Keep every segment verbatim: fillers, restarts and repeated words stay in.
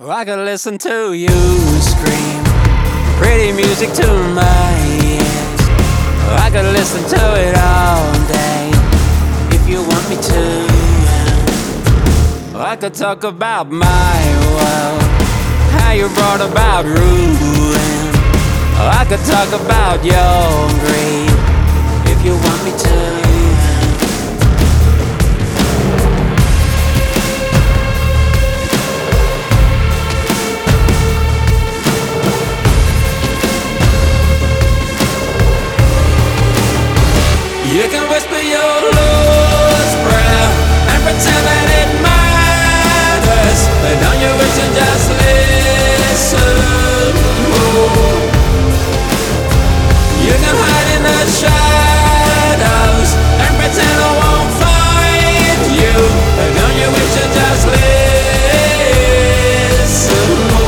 I could listen to you scream pretty music to my ears. I could listen to it all day if you want me to. I could talk about my world, how you brought about ruin. I could talk about your greed if you want me to. You can whisper your Lord's Prayer and pretend that it matters, but don't you wish to just listen more? You can hide in the shadows and pretend I won't find you, but don't you wish to just listen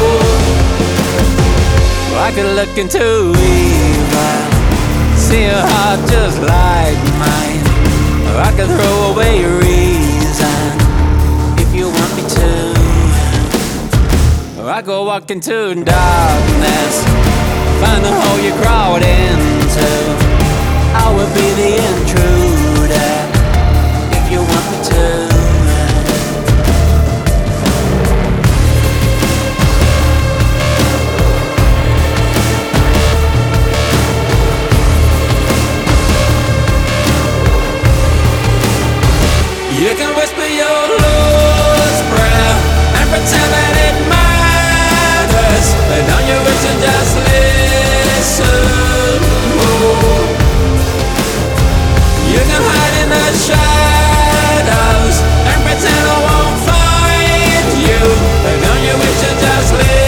more? I could look into evil, see a heart just like mine. I could throw away reason if you want me to. I could walk into darkness, find the hole you crawled into. I would be the intruder if you want me to. You can whisper your Lord's Prayer and pretend that it matters, but don't you wish to just listen more? You can hide in the shadows and pretend I won't find you, but don't you wish to just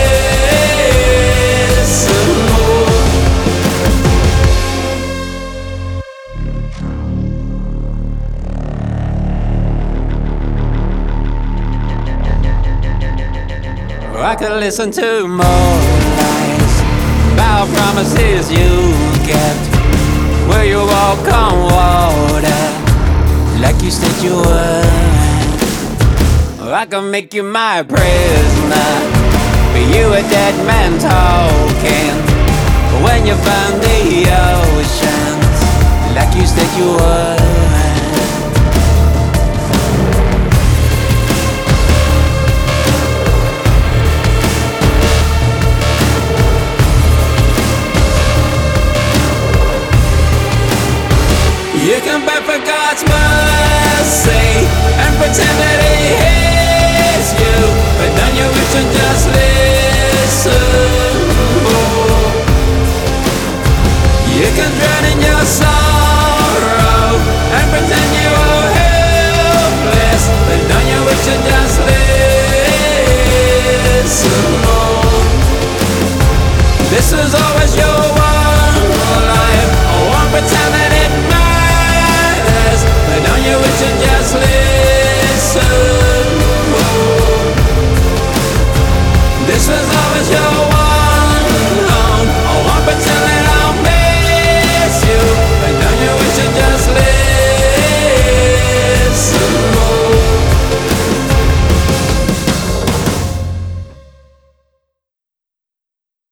listen more? I could listen to more lies about promises you kept, where you walk on water like you said you would. I could make you my prisoner, but you a dead man talking when you found the oceans like you said you would. You can beg for God's mercy and pretend that He